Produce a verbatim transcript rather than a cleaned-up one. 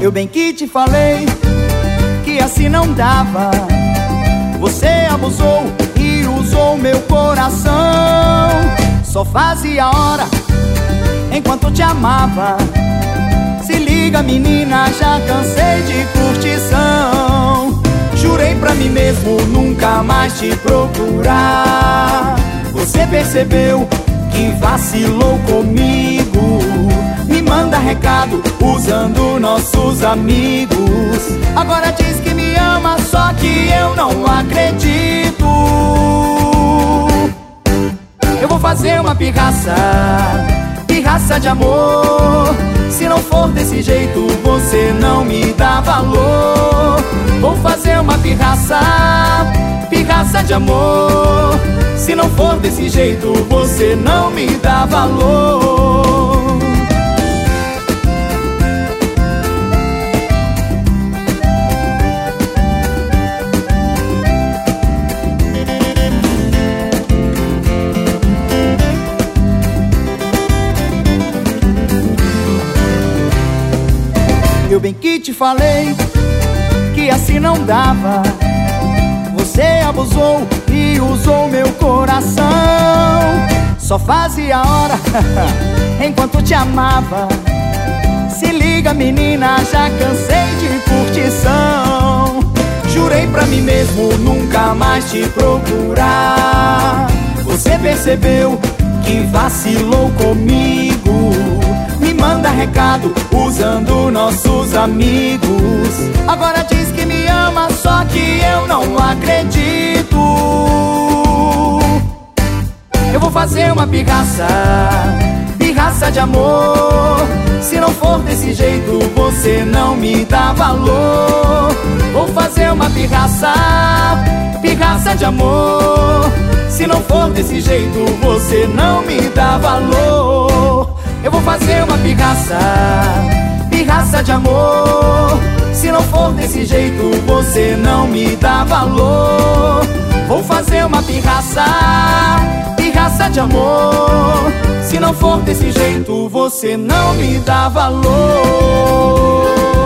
Eu bem que te falei que assim não dava. Você abusou e usou meu coração. Só fazia hora enquanto te amava. Se liga, menina, já cansei de curtição. Jurei pra mim mesmo nunca mais te procurar. Você percebeu que vacilou comigo. Me manda recado usando nossos amigos. Agora diz que me ama, só que eu não acredito. Eu vou fazer uma pirraça, pirraça de amor. Se não for desse jeito, você não me dá valor. Vou fazer uma pirraça, pirraça de amor. Se não for desse jeito, você não me dá valor. Eu bem que te falei que assim não dava. Você abusou e usou meu coração. Só fazia hora enquanto te amava. Se liga, menina, já cansei de curtição. Jurei pra mim mesmo nunca mais te procurar. Você percebeu que vacilou comigo. Me manda recado usando nossos amigos. Agora diz que me ama, só que eu não acredito. Eu vou fazer uma pirraça, pirraça de amor. Se não for desse jeito, você não me dá valor. Vou fazer uma pirraça, pirraça de amor. Se não for desse jeito, você não me dá valor. Eu vou fazer uma pirraça, pirraça de amor. Se não for desse jeito, você não me dá valor. Vou fazer uma pirraça, pirraça de amor. Se não for desse jeito, você não me dá valor.